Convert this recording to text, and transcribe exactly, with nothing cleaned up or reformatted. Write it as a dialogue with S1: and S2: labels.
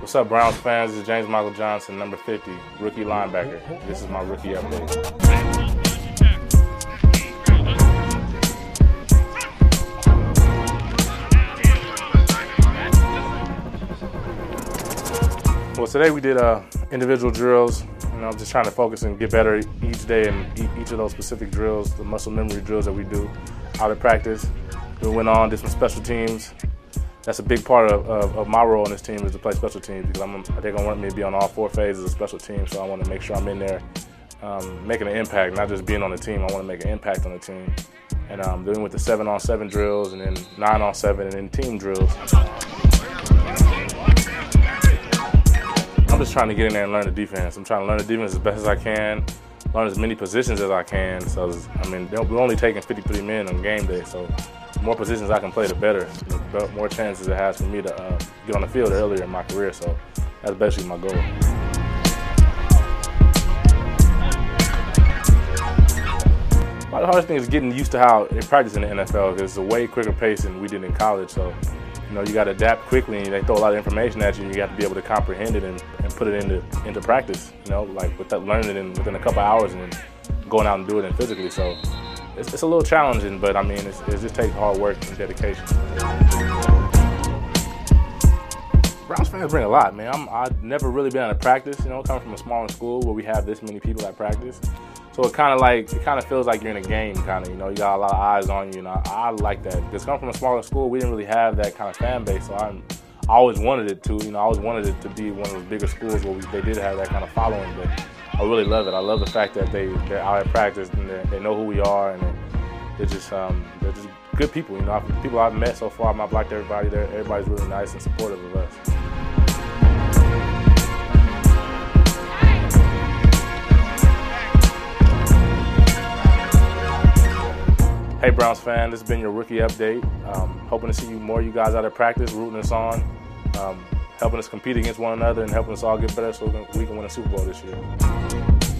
S1: What's up, Browns fans? This is James Michael Johnson, number fifty, rookie linebacker. This is my rookie update. Well, today we did uh, individual drills. You know, just trying to focus and get better each day in each of those specific drills, the muscle memory drills that we do out of practice. We went on, did some special teams. That's a big part of, of, of my role in this team is to play special teams because I'm, they're going to want me to be on all four phases of special teams, so I want to make sure I'm in there um, making an impact, not just being on the team. I want to make an impact on the team. And um, doing with the seven on seven drills and then nine on seven and then team drills. I'm just trying to get in there and learn the defense. I'm trying to learn the defense as best as I can, learn as many positions as I can. So, I mean, we're only taking fifty-three men on game day, so the more positions I can play, the better. The more chances it has for me to uh, get on the field earlier in my career. So that's basically my goal. Probably the hardest thing is getting used to how they practice in the N F L because it's a way quicker pace than we did in college. So, you know, you got to adapt quickly, and they throw a lot of information at you, and you got to be able to comprehend it and, and put it into into practice. You know, like with that, learning it in, within a couple hours and then going out and doing it physically. So it's, it's a little challenging, but I mean, it's, it just takes hard work and dedication. Browns fans bring a lot, man. I'm, I've never really been out of practice. You know, coming from a smaller school where we have this many people at practice. So it kind of like, it kind of feels like you're in a game, kind of, you know, you got a lot of eyes on you, and I, I like that. Because coming from a smaller school, we didn't really have that kind of fan base, so I'm, I always wanted it to, you know, I always wanted it to be one of those bigger schools where we, they did have that kind of following, but I really love it. I love the fact that they, they're out at practice, and they know who we are, and they're just, um, they're just good people, you know. People I've met so far, I've liked everybody there. Everybody's really nice and supportive of us. Hey Browns fan, this has been your rookie update. Um, hoping to see you more you guys out at practice, rooting us on, um, helping us compete against one another and helping us all get better so we can, we can win a Super Bowl this year.